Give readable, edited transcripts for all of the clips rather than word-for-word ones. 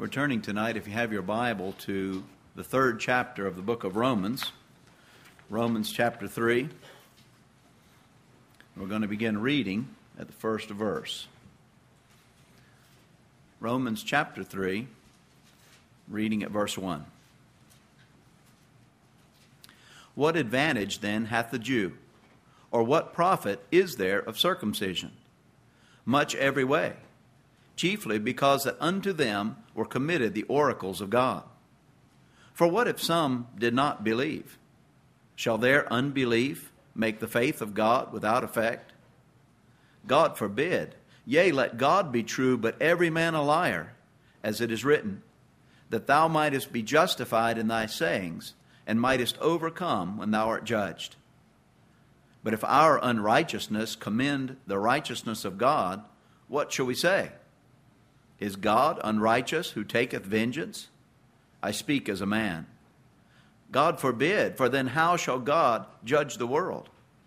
We're turning tonight, if you have your Bible, to the third chapter of the book of Romans, Romans chapter 3. We're going to begin reading at the first verse. Romans chapter 3, reading at verse 1. What advantage then hath the Jew? Or what profit is there of circumcision? Much every way, chiefly because that unto them were committed the oracles of God. For what if some did not believe? Shall their unbelief make the faith of God without effect? God forbid. Yea, let God be true, but every man a liar, as it is written, that thou mightest be justified in thy sayings, and mightest overcome when thou art judged. But if our unrighteousness commend the righteousness of God, what shall we say? Is God unrighteous who taketh vengeance? I speak as a man. God forbid, for then how shall God judge the world?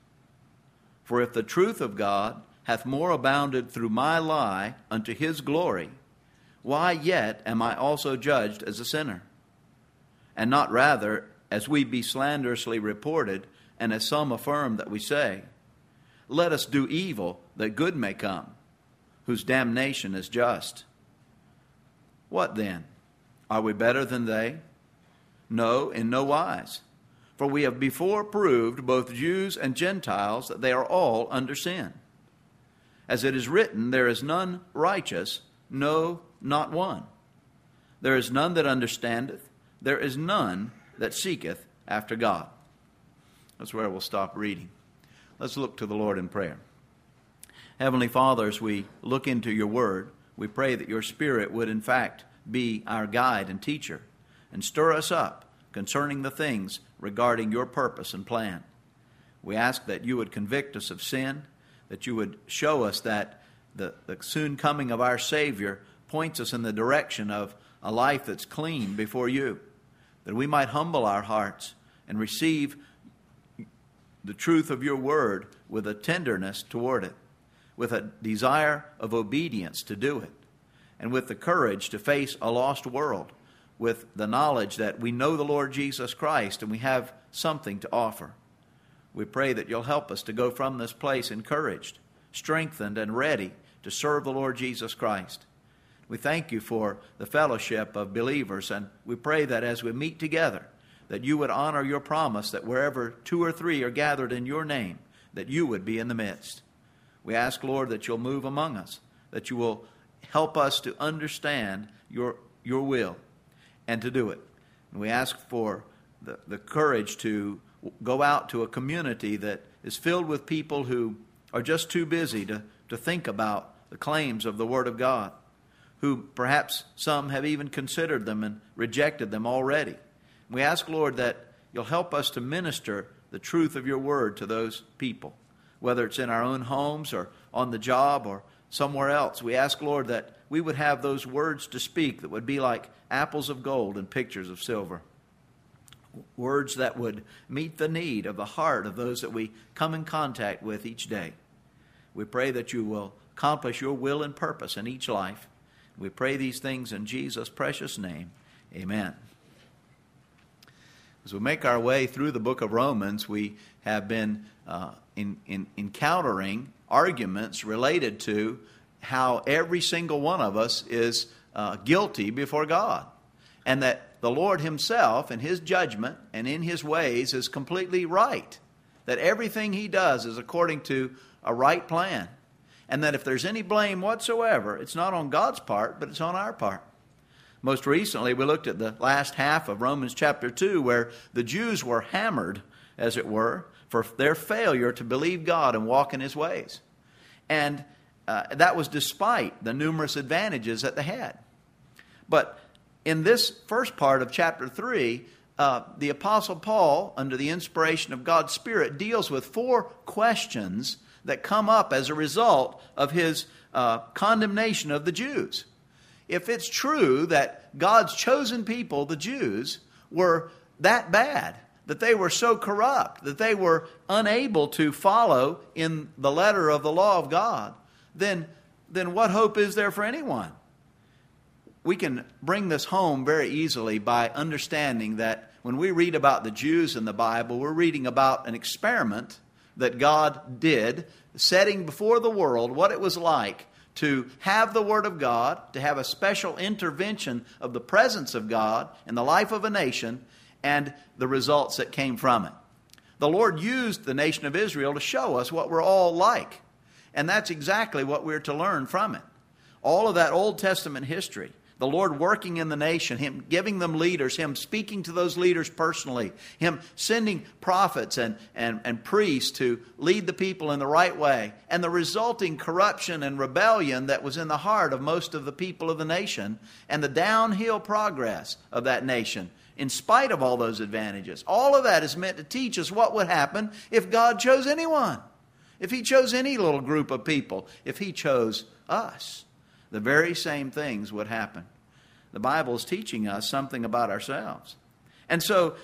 For if the truth of God hath more abounded through my lie unto his glory, why yet am I also judged as a sinner? And not rather as we be slanderously reported, and as some affirm that we say, let us do evil that good may come, whose damnation is just. What then? Are we better than they? No, in no wise. For we have before proved, both Jews and Gentiles, that they are all under sin. As it is written, there is none righteous, no, not one. There is none that understandeth, there is none that seeketh after God. That's where we'll stop reading. Let's look to the Lord in prayer. Heavenly Father, as we look into your word, we pray that your Spirit would in fact be our guide and teacher and stir us up concerning the things regarding your purpose and plan. We ask that you would convict us of sin, that you would show us that the soon coming of our Savior points us in the direction of a life that's clean before you, that we might humble our hearts and receive the truth of your word with a tenderness toward it, with a desire of obedience to do it, and with the courage to face a lost world, with the knowledge that we know the Lord Jesus Christ and we have something to offer. We pray that you'll help us to go from this place encouraged, strengthened, and ready to serve the Lord Jesus Christ. We thank you for the fellowship of believers, and we pray that as we meet together, that you would honor your promise that wherever 2 or 3 are gathered in your name, that you would be in the midst. We ask, Lord, that you'll move among us, that you will help us to understand your will and to do it. And we ask for the courage to go out to a community that is filled with people who are just too busy to think about the claims of the Word of God, who perhaps some have even considered them and rejected them already. We ask, Lord, that you'll help us to minister the truth of your word to those people, whether it's in our own homes or on the job or somewhere else. We ask, Lord, that we would have those words to speak that would be like apples of gold and pictures of silver. Words that would meet the need of the heart of those that we come in contact with each day. We pray that you will accomplish your will and purpose in each life. We pray these things in Jesus' precious name. Amen. As we make our way through the book of Romans, we have been encountering arguments related to how every single one of us is guilty before God, and that the Lord himself in his judgment and in his ways is completely right, that everything he does is according to a right plan, and that if there's any blame whatsoever, it's not on God's part, but it's on our part. Most recently, we looked at the last half of Romans chapter 2, where the Jews were hammered, as it were, for their failure to believe God and walk in his ways. And that was despite the numerous advantages that they had. But in this first part of chapter 3, the Apostle Paul, under the inspiration of God's Spirit, deals with 4 questions that come up as a result of his condemnation of the Jews. If it's true that God's chosen people, the Jews, were that bad, that they were so corrupt, that they were unable to follow in the letter of the law of God, then what hope is there for anyone? we can bring this home very easily by understanding that when we read about the Jews in the Bible, we're reading about an experiment that God did, setting before the world what it was like to have the Word of God, to have a special intervention of the presence of God in the life of a nation, and the results that came from it. The Lord used the nation of Israel to show us what we're all like. And that's exactly what we're to learn from it. All of that Old Testament history, the Lord working in the nation, Him giving them leaders, Him speaking to those leaders personally, Him sending prophets and priests to lead the people in the right way, and the resulting corruption and rebellion that was in the heart of most of the people of the nation, and the downhill progress of that nation, in spite of all those advantages. All of that is meant to teach us what would happen if God chose anyone. If He chose any little group of people, if He chose us, the very same things would happen. The Bible is teaching us something about ourselves. And so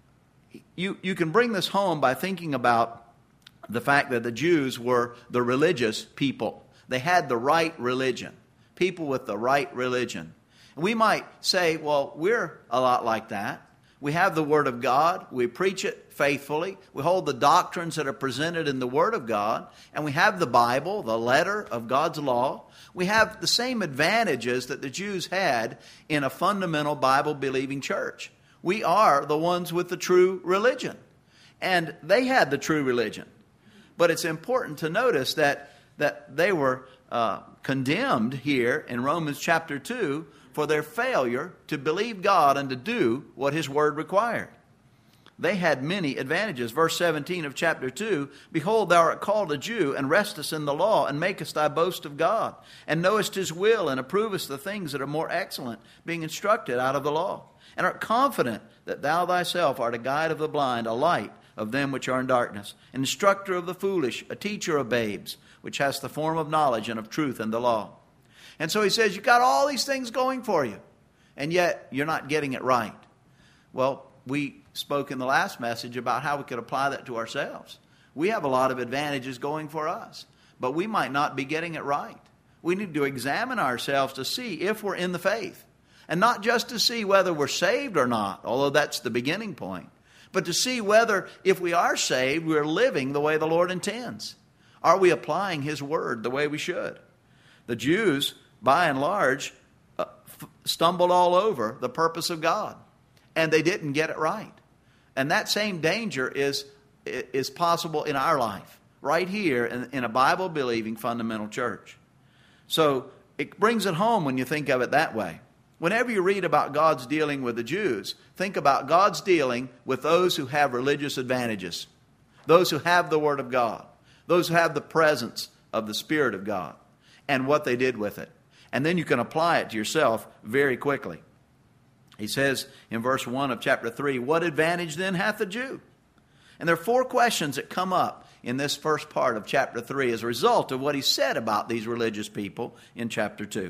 you can bring this home by thinking about the fact that the Jews were the religious people. They had the right religion, people with the right religion. We might say, well, we're a lot like that. We have the Word of God. We preach it faithfully. We hold the doctrines that are presented in the Word of God. And we have the Bible, the letter of God's law. We have the same advantages that the Jews had in a fundamental Bible-believing church. We are the ones with the true religion. And they had the true religion. But it's important to notice that they were condemned here in Romans chapter 2 for their failure to believe God and to do what His Word required. They had many advantages. Verse 17 of chapter 2, Behold, thou art called a Jew, and restest in the law, and makest thy boast of God, and knowest His will, and approvest the things that are more excellent, being instructed out of the law, and art confident that thou thyself art a guide of the blind, a light of them which are in darkness, an instructor of the foolish, a teacher of babes, which has the form of knowledge and of truth and the law. And so he says, you've got all these things going for you, and yet you're not getting it right. Well, we spoke in the last message about how we could apply that to ourselves. We have a lot of advantages going for us, but we might not be getting it right. We need to examine ourselves to see if we're in the faith, and not just to see whether we're saved or not, although that's the beginning point, but to see whether, if we are saved, we're living the way the Lord intends. Are we applying His Word the way we should? The Jews, by and large, stumbled all over the purpose of God, and they didn't get it right. And that same danger is possible in our life, right here in a Bible-believing fundamental church. So it brings it home when you think of it that way. Whenever you read about God's dealing with the Jews, think about God's dealing with those who have religious advantages, those who have the Word of God, those who have the presence of the Spirit of God, and what they did with it. And then you can apply it to yourself very quickly. He says in verse 1 of chapter 3, What advantage then hath the Jew? And there are 4 questions that come up in this first part of chapter 3 as a result of what he said about these religious people in chapter 2.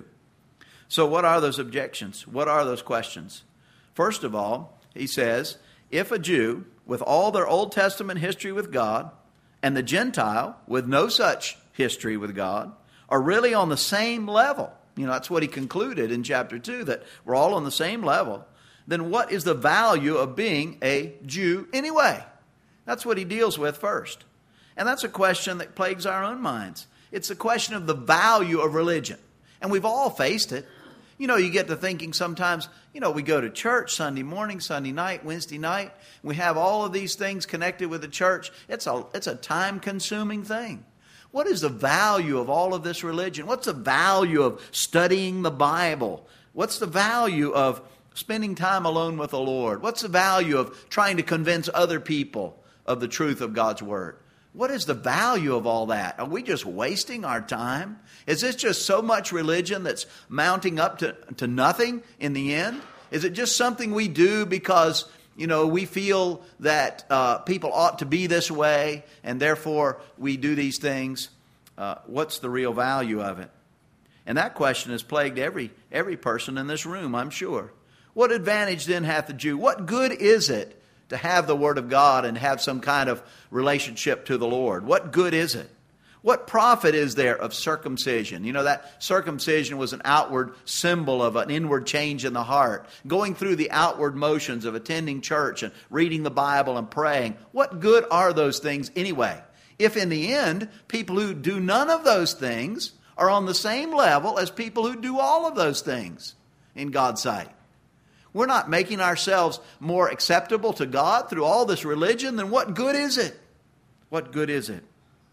So what are those objections? What are those questions? First of all, he says, if a Jew with all their Old Testament history with God and the Gentile with no such history with God are really on the same level, that's what he concluded in chapter 2, that we're all on the same level, then what is the value of being a Jew anyway? That's what he deals with first. And that's a question that plagues our own minds. It's a question of the value of religion. And we've all faced it. You get to thinking sometimes, we go to church Sunday morning, Sunday night, Wednesday night. We have all of these things connected with the church. It's a time-consuming thing. What is the value of all of this religion? What's the value of studying the Bible? What's the value of spending time alone with the Lord? What's the value of trying to convince other people of the truth of God's Word? What is the value of all that? Are we just wasting our time? Is this just so much religion that's mounting up to nothing in the end? Is it just something we do because we feel that people ought to be this way, and therefore we do these things? What's the real value of it? And that question has plagued every person in this room, I'm sure. What advantage then hath the Jew? What good is it to have the Word of God and have some kind of relationship to the Lord? What good is it? What profit is there of circumcision? You know, that circumcision was an outward symbol of an inward change in the heart. Going through the outward motions of attending church and reading the Bible and praying. What good are those things anyway? If in the end, people who do none of those things are on the same level as people who do all of those things in God's sight. We're not making ourselves more acceptable to God through all this religion, then what good is it? What good is it?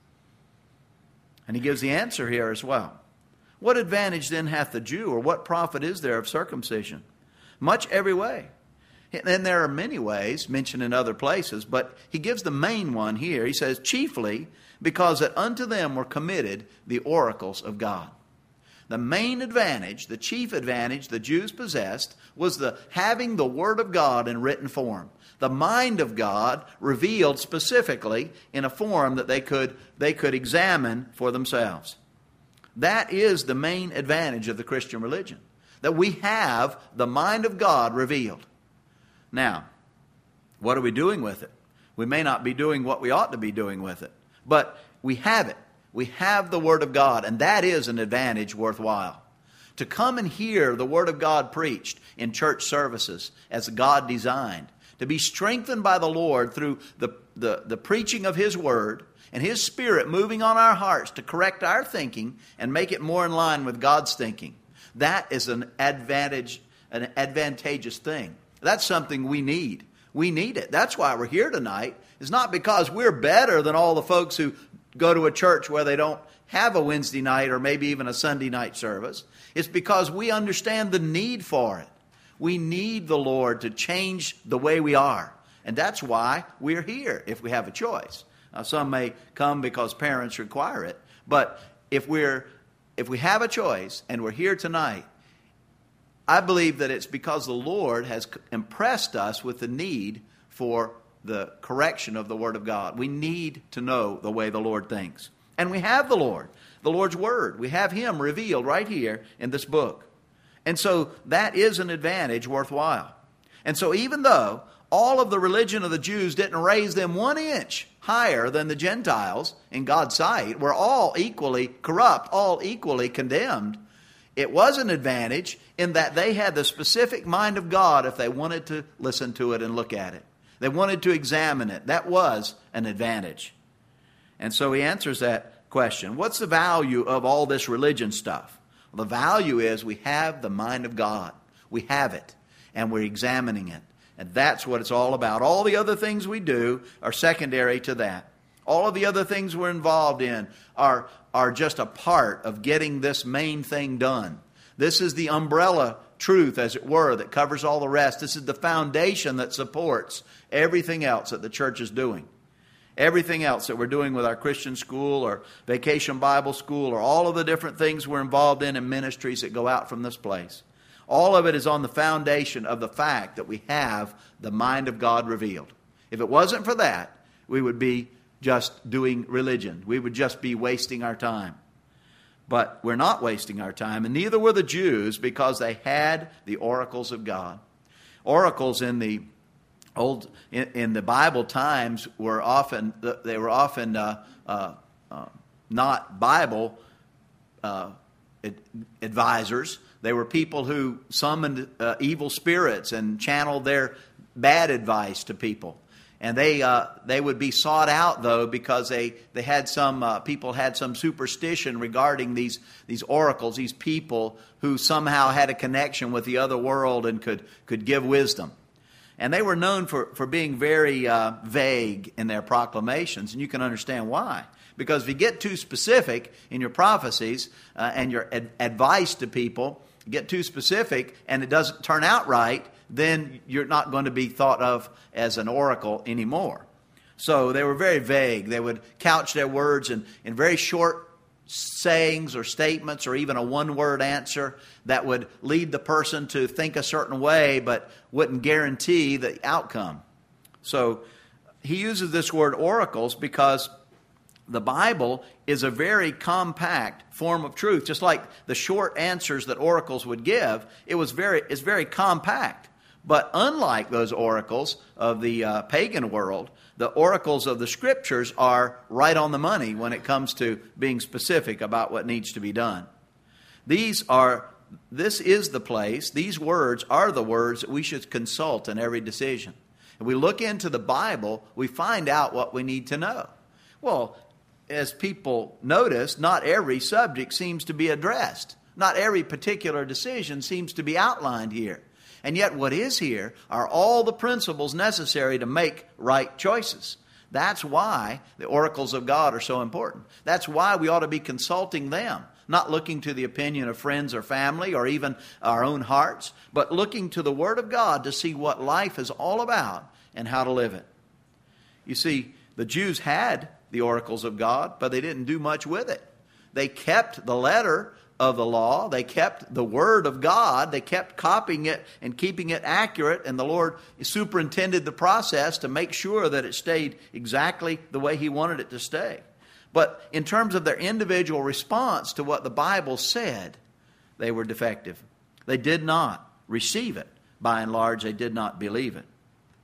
And he gives the answer here as well. What advantage then hath the Jew, or what profit is there of circumcision? Much every way. And there are many ways mentioned in other places, but he gives the main one here. He says, chiefly because that unto them were committed the oracles of God. The main advantage, the chief advantage the Jews possessed was the having the Word of God in written form. The mind of God revealed specifically in a form that they could examine for themselves. That is the main advantage of the Christian religion, that we have the mind of God revealed. Now, what are we doing with it? We may not be doing what we ought to be doing with it, but we have it. We have the Word of God, and that is an advantage worthwhile. To come and hear the Word of God preached in church services as God designed, to be strengthened by the Lord through the preaching of His Word and His Spirit moving on our hearts to correct our thinking and make it more in line with God's thinking. That is an advantageous thing. That's something we need. We need it. That's why we're here tonight. It's not because we're better than all the folks who go to a church where they don't have a Wednesday night or maybe even a Sunday night service. It's because we understand the need for it. We need the Lord to change the way we are. And that's why we're here if we have a choice. Now, some may come because parents require it. But if we have a choice and we're here tonight, I believe that it's because the Lord has impressed us with the need for the correction of the Word of God. We need to know the way the Lord thinks. And we have the Lord's Word. We have Him revealed right here in this book. And so that is an advantage worthwhile. And so even though all of the religion of the Jews didn't raise them 1 inch higher than the Gentiles in God's sight, were all equally corrupt, all equally condemned, it was an advantage in that they had the specific mind of God if they wanted to listen to it and look at it. They wanted to examine it. That was an advantage. And so he answers that question. What's the value of all this religion stuff? Well, the value is we have the mind of God. We have it, and we're examining it. And that's what it's all about. All the other things we do are secondary to that. All of the other things we're involved in are just a part of getting this main thing done. This is the umbrella truth, as it were, that covers all the rest. This is the foundation that supports everything else that the church is doing. Everything else that we're doing with our Christian school or Vacation Bible School or all of the different things we're involved in and ministries that go out from this place. All of it is on the foundation of the fact that we have the mind of God revealed. If it wasn't for that, we would be just doing religion. We would just be wasting our time. But we're not wasting our time, and neither were the Jews, because they had the oracles of God. Oracles in the Bible times were often not Bible advisors. They were people who summoned evil spirits and channeled their bad advice to people. And they would be sought out, though, because they had some people had some superstition regarding these oracles, these people who somehow had a connection with the other world and could give wisdom. And they were known for being very vague in their proclamations, and you can understand why. Because if you get too specific in your prophecies and your advice to people, get too specific and it doesn't turn out right, then you're not going to be thought of as an oracle anymore. So they were very vague. They would couch their words in very short sayings or statements or even a one-word answer that would lead the person to think a certain way but wouldn't guarantee the outcome. So he uses this word oracles because the Bible is a very compact form of truth. Just like the short answers that oracles would give, it's very compact. But unlike those oracles of the pagan world, the oracles of the Scriptures are right on the money when it comes to being specific about what needs to be done. This is the place, these words are the words that we should consult in every decision. If we look into the Bible, we find out what we need to know. Well, as people notice, not every subject seems to be addressed. Not every particular decision seems to be outlined here. And yet what is here are all the principles necessary to make right choices. That's why the oracles of God are so important. That's why we ought to be consulting them, not looking to the opinion of friends or family or even our own hearts, but looking to the Word of God to see what life is all about and how to live it. You see, the Jews had the oracles of God, but they didn't do much with it. They kept the letter of the law. They kept the Word of God. They kept copying it and keeping it accurate, and the Lord superintended the process to make sure that it stayed exactly the way He wanted it to stay. But in terms of their individual response to what the Bible said, they were defective. They did not receive it. By and large, they did not believe it.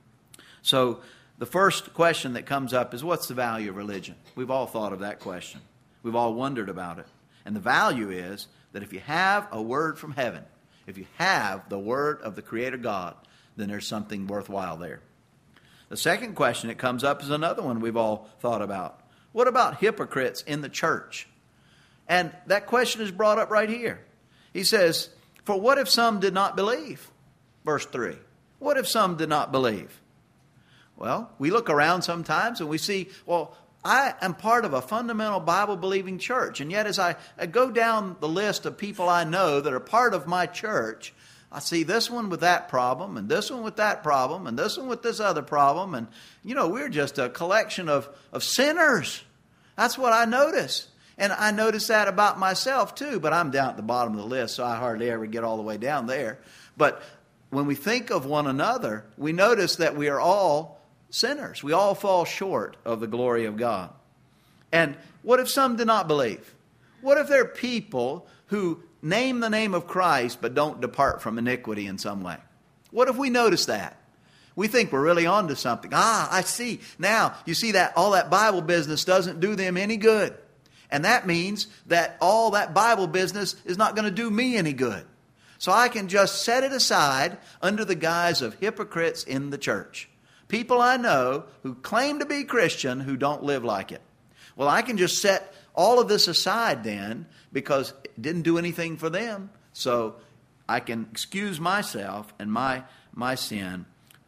So the first question that comes up is, what's the value of religion? We've all thought of that question. We've all wondered about it. And the value is that if you have a word from heaven, if you have the word of the Creator God, then there's something worthwhile there. The second question that comes up is another one we've all thought about. What about hypocrites in the church? And that question is brought up right here. He says, for what if some did not believe? Verse 3. What if some did not believe? Well, we look around sometimes and we see, well, I am part of a fundamental Bible-believing church. And yet as I go down the list of people I know that are part of my church, I see this one with that problem, and this one with that problem, and this one with this other problem. And, we're just a collection of sinners. That's what I notice. And I notice that about myself too, but I'm down at the bottom of the list, so I hardly ever get all the way down there. But when we think of one another, we notice that we are all sinners. We all fall short of the glory of God. And what if some do not believe? What if there are people who name the name of Christ but don't depart from iniquity in some way? What if we notice that? We think we're really on to something. I see. Now, you see that all that Bible business doesn't do them any good. And that means that all that Bible business is not going to do me any good. So I can just set it aside under the guise of hypocrites in the church. People I know who claim to be Christian who don't live like it. Well, I can just set all of this aside then because it didn't do anything for them. So I can excuse myself and my sin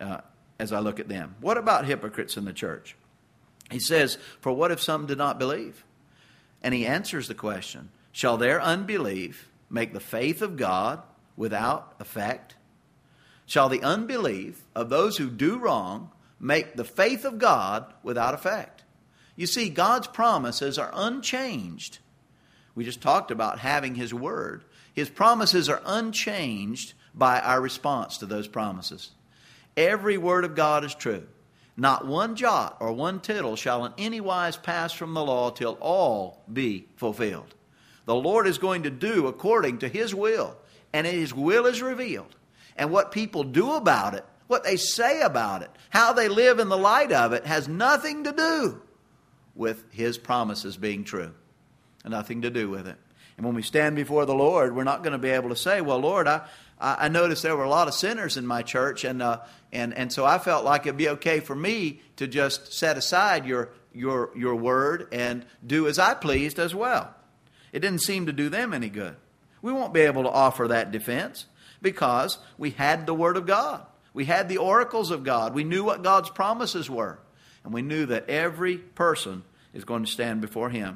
as I look at them. What about hypocrites in the church? He says, for what if some did not believe? And he answers the question, shall their unbelief make the faith of God without effect? Shall the unbelief of those who do wrong make the faith of God without effect? You see, God's promises are unchanged. We just talked about having His Word. His promises are unchanged by our response to those promises. Every word of God is true. Not one jot or one tittle shall in any wise pass from the law till all be fulfilled. The Lord is going to do according to His will, and His will is revealed. And what people do about it, what they say about it, how they live in the light of it has nothing to do with His promises being true. Nothing to do with it. And when we stand before the Lord, we're not going to be able to say, well, Lord, I noticed there were a lot of sinners in my church, and so I felt like it'd be okay for me to just set aside your word and do as I pleased as well. It didn't seem to do them any good. We won't be able to offer that defense because we had the Word of God. We had the oracles of God. We knew what God's promises were. And we knew that every person is going to stand before Him.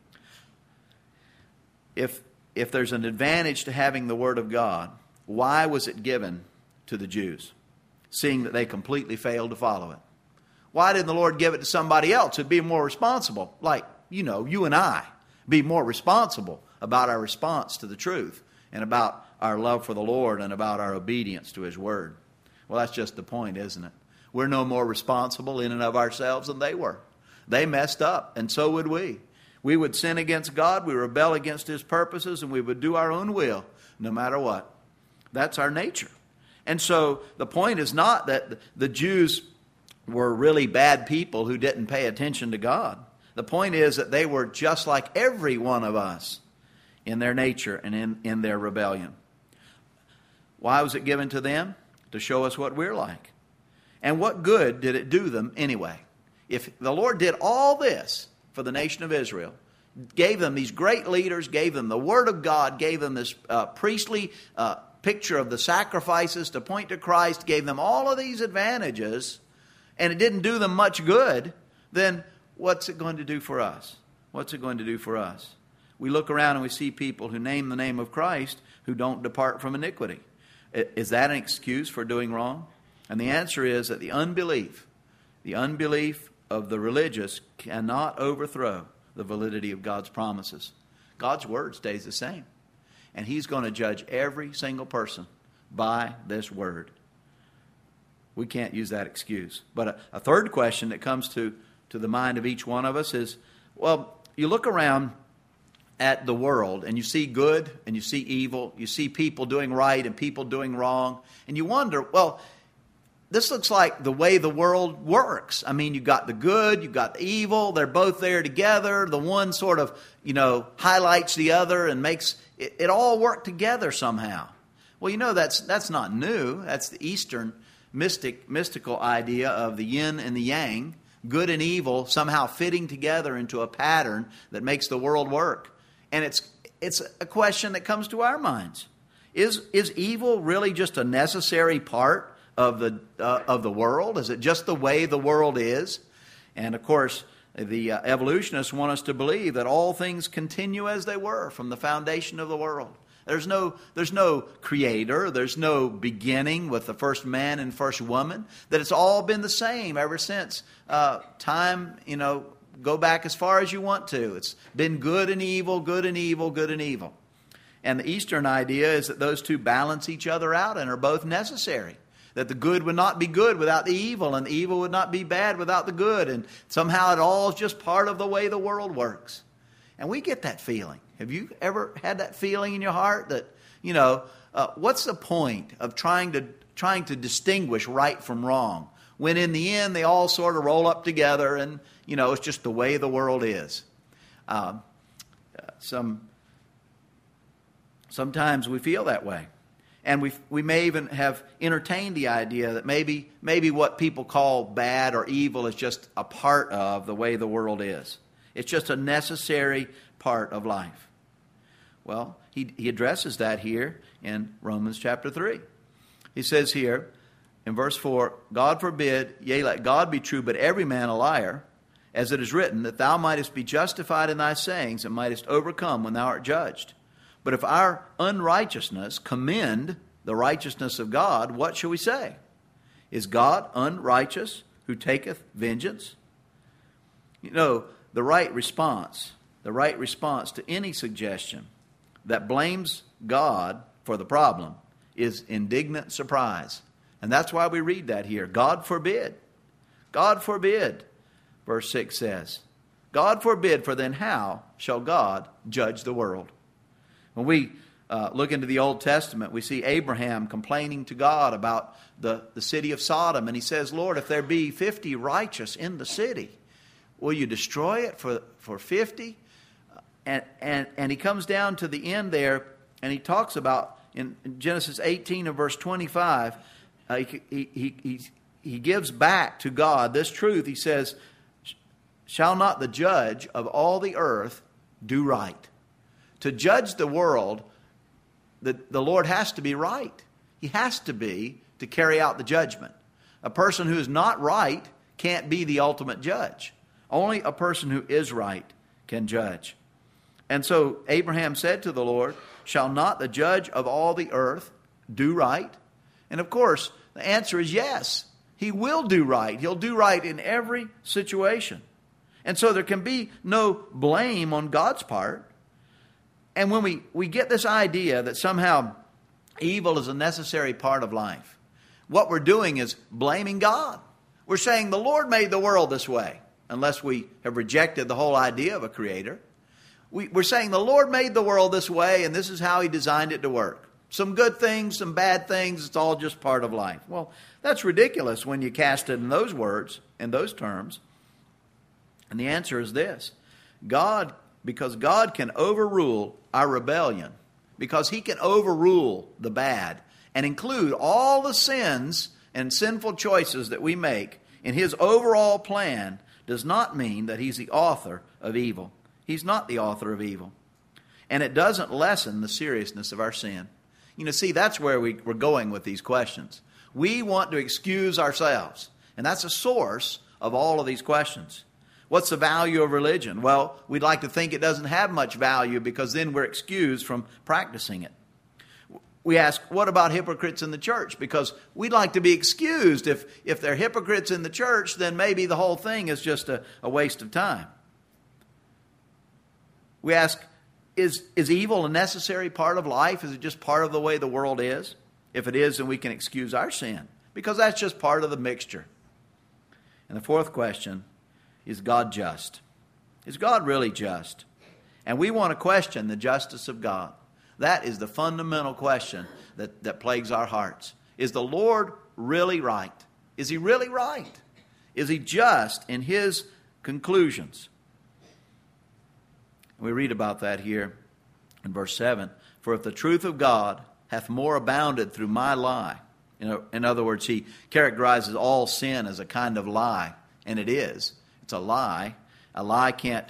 If there's an advantage to having the Word of God, why was it given to the Jews, seeing that they completely failed to follow it? Why didn't the Lord give it to somebody else who'd be more responsible? Like, you and I, be more responsible about our response to the truth and about our love for the Lord and about our obedience to His Word. Well, that's just the point, isn't it? We're no more responsible in and of ourselves than they were. They messed up, and so would we. We would sin against God, we rebel against His purposes, and we would do our own will, no matter what. That's our nature. And so the point is not that the Jews were really bad people who didn't pay attention to God. The point is that they were just like every one of us in their nature and in their rebellion. Why was it given to them? To show us what we're like. And what good did it do them anyway? If the Lord did all this for the nation of Israel, gave them these great leaders, gave them the Word of God, gave them this priestly picture of the sacrifices to point to Christ, gave them all of these advantages, and it didn't do them much good, then what's it going to do for us? What's it going to do for us? We look around and we see people who name the name of Christ who don't depart from iniquity. Is that an excuse for doing wrong? And the answer is that the unbelief of the religious cannot overthrow the validity of God's promises. God's word stays the same. And He's going to judge every single person by this word. We can't use that excuse. But a third question that comes to the mind of each one of us is, well, you look around at the world and you see good and you see evil. You see people doing right and people doing wrong. And you wonder, well, this looks like the way the world works. I mean, you've got the good, you've got the evil. They're both there together. The one sort of, highlights the other and makes it all work together somehow. Well, that's not new. That's the Eastern mystical idea of the yin and the yang, good and evil somehow fitting together into a pattern that makes the world work. And it's a question that comes to our minds. Is evil really just a necessary part of the world? Is it just the way the world is? And of course, the evolutionists want us to believe that all things continue as they were from the foundation of the world. There's no creator. There's no beginning with the first man and first woman. That it's all been the same ever since time. Go back as far as you want to. It's been good and evil, good and evil, good and evil. And the Eastern idea is that those two balance each other out and are both necessary. That the good would not be good without the evil, and the evil would not be bad without the good. And somehow it all is just part of the way the world works. And we get that feeling. Have you ever had that feeling in your heart that, what's the point of trying to distinguish right from wrong, when in the end they all sort of roll up together and, it's just the way the world is. Sometimes we feel that way. And we may even have entertained the idea that maybe what people call bad or evil is just a part of the way the world is. It's just a necessary part of life. Well, he addresses that here in Romans chapter 3. He says here in verse 4, God forbid, yea, let God be true, but every man a liar, as it is written, that thou mightest be justified in thy sayings and mightest overcome when thou art judged. But if our unrighteousness commend the righteousness of God, what shall we say? Is God unrighteous who taketh vengeance? The right response to any suggestion that blames God for the problem is indignant surprise. And that's why we read that here. God forbid. God forbid, verse 6 says. God forbid, for then how shall God judge the world? When we look into the Old Testament, we see Abraham complaining to God about the city of Sodom. And he says, Lord, if there be 50 righteous in the city, will you destroy it for 50? And he comes down to the end there, and he talks about, in Genesis 18 and verse 25, he gives back to God this truth. He says, shall not the judge of all the earth do right? To judge the world, the Lord has to be right. He has to be to carry out the judgment. A person who is not right can't be the ultimate judge. Only a person who is right can judge. And so Abraham said to the Lord, shall not the judge of all the earth do right? And of course, the answer is yes. He will do right. He'll do right in every situation. And so there can be no blame on God's part. And when we get this idea that somehow evil is a necessary part of life, what we're doing is blaming God. We're saying the Lord made the world this way, unless we have rejected the whole idea of a creator. We're saying the Lord made the world this way, and this is how He designed it to work. Some good things, some bad things, it's all just part of life. Well, that's ridiculous when you cast it in those words, in those terms. And the answer is this. Because God can overrule our rebellion, because He can overrule the bad and include all the sins and sinful choices that we make in His overall plan, does not mean that He's the author of evil. He's not the author of evil. And it doesn't lessen the seriousness of our sin. You know, see, that's where we're going with these questions. We want to excuse ourselves. And that's the source of all of these questions. What's the value of religion? Well, we'd like to think it doesn't have much value because then we're excused from practicing it. We ask, what about hypocrites in the church? Because we'd like to be excused. If they're hypocrites in the church, then maybe the whole thing is just a waste of time. We ask, is evil a necessary part of life? Is it just part of the way the world is? If it is, then we can excuse our sin, because that's just part of the mixture. And the fourth question, is God just? Is God really just? And we want to question the justice of God. That is the fundamental question that plagues our hearts. Is the Lord really right? Is He really right? Is He just in His conclusions? We read about that here in verse 7. For if the truth of God hath more abounded through my lie. In other words, he characterizes all sin as a kind of lie. And it is. It's a lie. A lie can't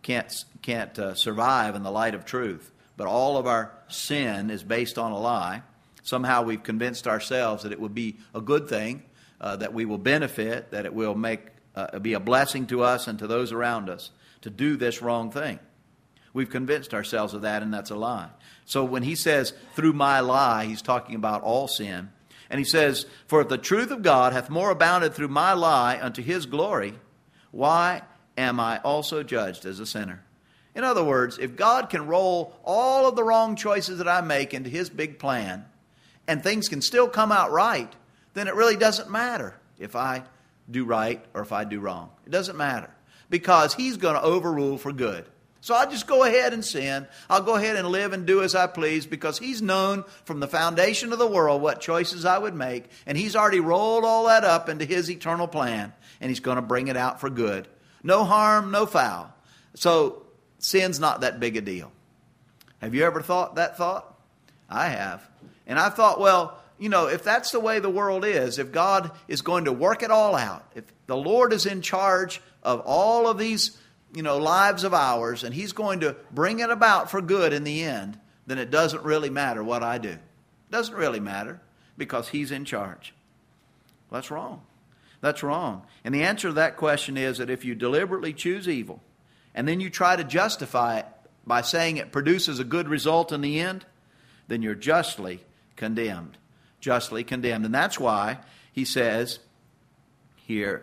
survive in the light of truth. But all of our sin is based on a lie. Somehow we've convinced ourselves that it will be a good thing, that we will benefit, that it will be a blessing to us and to those around us to do this wrong thing. We've convinced ourselves of that, and that's a lie. So when he says, through my lie, he's talking about all sin. And he says, for if the truth of God hath more abounded through my lie unto His glory, why am I also judged as a sinner? In other words, if God can roll all of the wrong choices that I make into His big plan, and things can still come out right, then it really doesn't matter if I do right or if I do wrong. It doesn't matter, because He's going to overrule for good. So I'll just go ahead and sin. I'll go ahead and live and do as I please, because He's known from the foundation of the world what choices I would make, and He's already rolled all that up into His eternal plan, and He's going to bring it out for good. No harm, no foul. So sin's not that big a deal. Have you ever thought that thought? I have. And I thought, well, if that's the way the world is, if God is going to work it all out, if the Lord is in charge of all of these lives of ours, and He's going to bring it about for good in the end, then it doesn't really matter what I do. It doesn't really matter, because He's in charge. Well, that's wrong. That's wrong. And the answer to that question is that if you deliberately choose evil, and then you try to justify it by saying it produces a good result in the end, then you're justly condemned. Justly condemned. And that's why he says here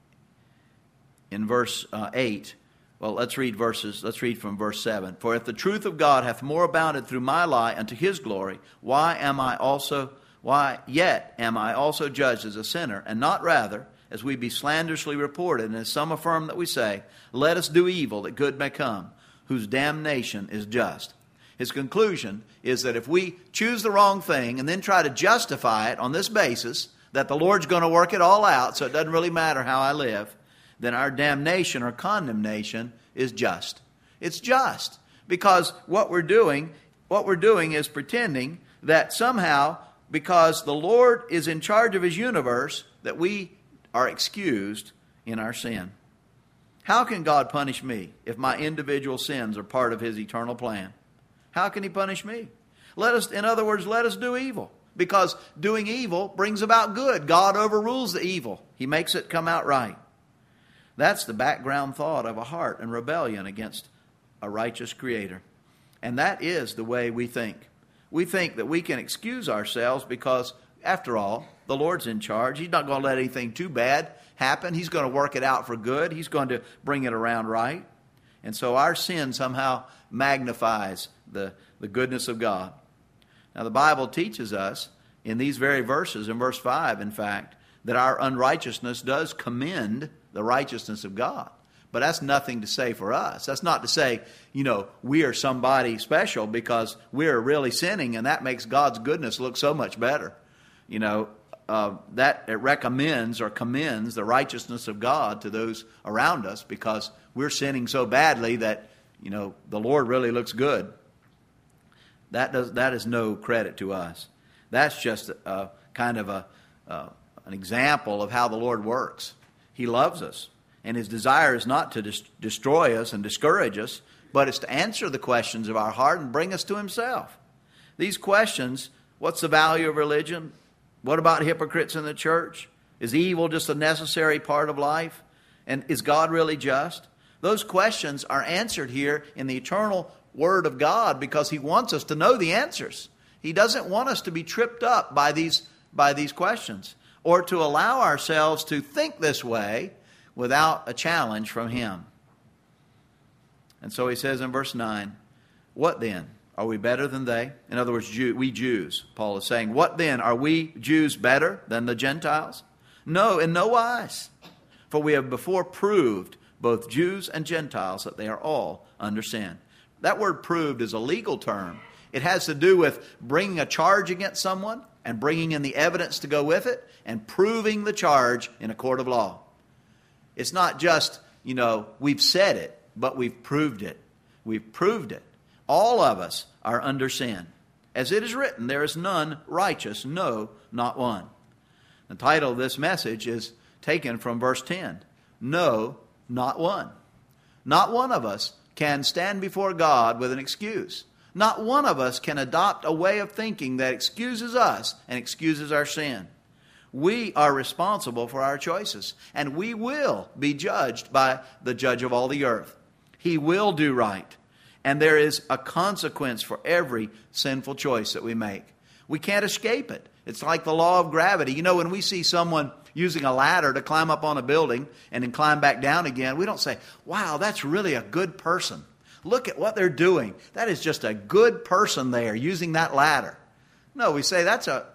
in verse 8, well, let's read from verse 7. For if the truth of God hath more abounded through my lie unto His glory, why yet am I also judged as a sinner, and not rather, as we be slanderously reported, and as some affirm that we say, let us do evil that good may come, whose damnation is just. His conclusion is that if we choose the wrong thing and then try to justify it on this basis, that the Lord's going to work it all out, so it doesn't really matter how I live, then our damnation or condemnation is just. It's just. Because what we're doing is pretending that somehow, because the Lord is in charge of His universe, that we are excused in our sin. How can God punish me if my individual sins are part of His eternal plan? How can He punish me? In other words, let us do evil. Because doing evil brings about good. God overrules the evil. He makes it come out right. That's the background thought of a heart in rebellion against a righteous Creator. And that is the way we think. We think that we can excuse ourselves because, after all, the Lord's in charge. He's not going to let anything too bad happen. He's going to work it out for good. He's going to bring it around right. And so our sin somehow magnifies the goodness of God. Now, the Bible teaches us in these very verses, in verse 5, in fact, that our unrighteousness does commend the righteousness of God. But that's nothing to say for us. That's not to say, we are somebody special because we're really sinning, and that makes God's goodness look so much better. That it recommends or commends the righteousness of God to those around us because we're sinning so badly that, the Lord really looks good. That is no credit to us. That's just a kind of an example of how the Lord works. He loves us, and His desire is not to destroy us and discourage us, but it's to answer the questions of our heart and bring us to Himself. These questions: what's the value of religion? What about hypocrites in the church? Is evil just a necessary part of life? And is God really just? Those questions are answered here in the eternal Word of God because He wants us to know the answers. He doesn't want us to be tripped up by these questions or to allow ourselves to think this way without a challenge from Him. And so He says in verse 9, what then? Are we better than they? In other words, we Jews, Paul is saying. What then? Are we Jews better than the Gentiles? No, in no wise. For we have before proved, both Jews and Gentiles, that they are all under sin. That word proved is a legal term. It has to do with bringing a charge against someone and bringing in the evidence to go with it and proving the charge in a court of law. It's not just, we've said it, but we've proved it. We've proved it. All of us are under sin. As it is written, there is none righteous, no, not one. The title of this message is taken from verse 10. No, not one. Not one of us can stand before God with an excuse. Not one of us can adopt a way of thinking that excuses us and excuses our sin. We are responsible for our choices, and we will be judged by the judge of all the earth. He will do right. And there is a consequence for every sinful choice that we make. We can't escape it. It's like the law of gravity. When we see someone using a ladder to climb up on a building and then climb back down again, we don't say, wow, that's really a good person. Look at what they're doing. That is just a good person there using that ladder. No, we say that's a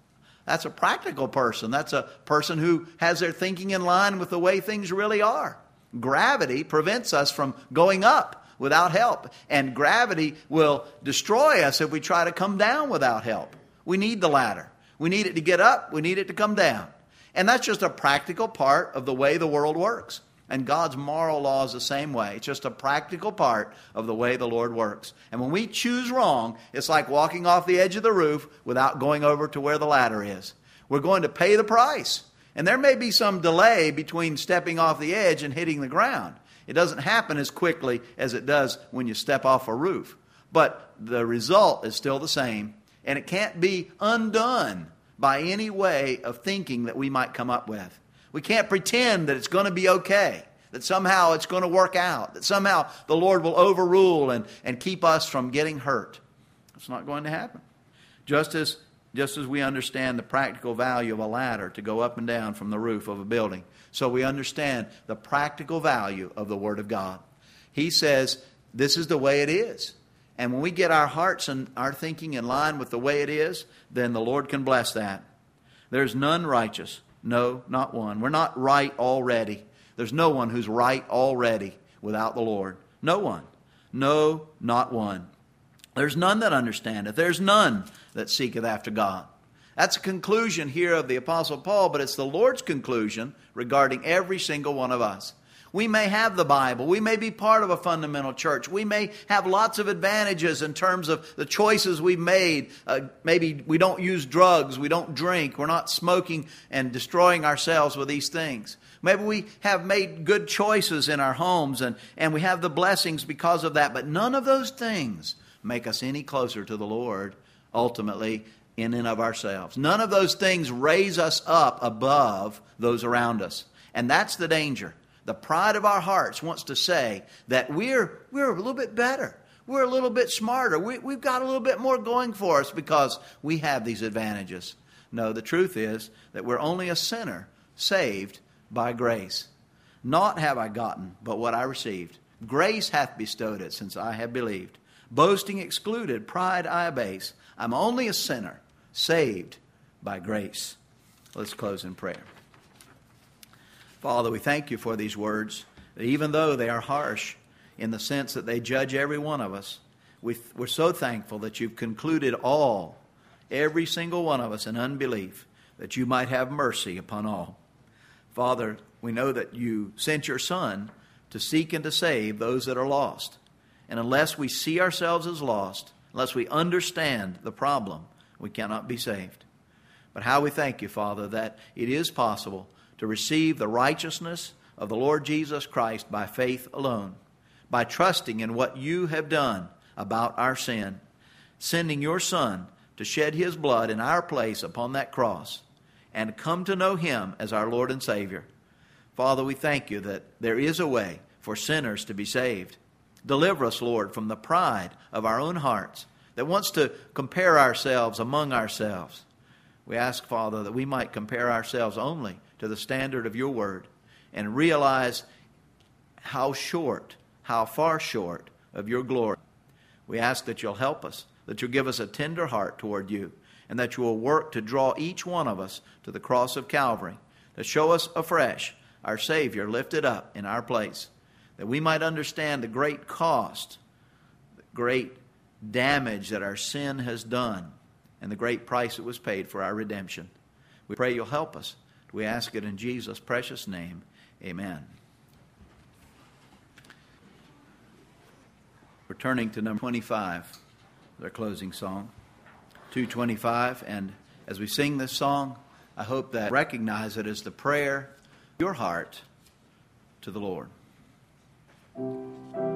practical person. That's a person who has their thinking in line with the way things really are. Gravity prevents us from going up without help. And gravity will destroy us if we try to come down without help. We need the ladder. We need it to get up. We need it to come down. And that's just a practical part of the way the world works. And God's moral law is the same way. It's just a practical part of the way the Lord works. And when we choose wrong, it's like walking off the edge of the roof without going over to where the ladder is. We're going to pay the price. And there may be some delay between stepping off the edge and hitting the ground. It doesn't happen as quickly as it does when you step off a roof. But the result is still the same. And it can't be undone by any way of thinking that we might come up with. We can't pretend that it's going to be okay, that somehow it's going to work out, that somehow the Lord will overrule and keep us from getting hurt. It's not going to happen. Just as we understand the practical value of a ladder to go up and down from the roof of a building, so we understand the practical value of the Word of God. He says this is the way it is. And when we get our hearts and our thinking in line with the way it is, then the Lord can bless that. There's none righteous. No, not one. We're not right already. There's no one who's right already without the Lord. No one. No, not one. There's none that understandeth. There's none that seeketh after God. That's a conclusion here of the Apostle Paul, but it's the Lord's conclusion regarding every single one of us. We may have the Bible. We may be part of a fundamental church. We may have lots of advantages in terms of the choices we've made. Maybe we don't use drugs. We don't drink. We're not smoking and destroying ourselves with these things. Maybe we have made good choices in our homes and we have the blessings because of that. But none of those things make us any closer to the Lord ultimately in and of ourselves. None of those things raise us up above those around us. And that's the danger. The pride of our hearts wants to say that we're a little bit better. We're a little bit smarter. We've got a little bit more going for us because we have these advantages. No, the truth is that we're only a sinner saved by grace. Naught have I gotten but what I received. Grace hath bestowed it since I have believed. Boasting excluded, pride I abase. I'm only a sinner saved by grace. Let's close in prayer. Father, we thank you for these words. that even though they are harsh in the sense that they judge every one of us, we're so thankful that you've concluded every single one of us in unbelief, that you might have mercy upon all. Father, we know that you sent your Son to seek and to save those that are lost. And unless we see ourselves as lost, unless we understand the problem, we cannot be saved. But how we thank you, Father, that it is possible to receive the righteousness of the Lord Jesus Christ by faith alone, by trusting in what you have done about our sin, sending your Son to shed his blood in our place upon that cross, and come to know him as our Lord and Savior. Father, we thank you that there is a way for sinners to be saved. Deliver us, Lord, from the pride of our own hearts that wants to compare ourselves among ourselves. We ask, Father, that we might compare ourselves only to the standard of your word and realize how far short of your glory. We ask that you'll help us, that you'll give us a tender heart toward you, and that you will work to draw each one of us to the cross of Calvary, to show us afresh our Savior lifted up in our place, that we might understand the great cost, the great damage that our sin has done, and the great price that was paid for our redemption. We pray you'll help us. We ask it in Jesus' precious name. Amen. We're turning to number 25, their closing song, 225. And as we sing this song, I hope that you recognize it as the prayer of your heart to the Lord.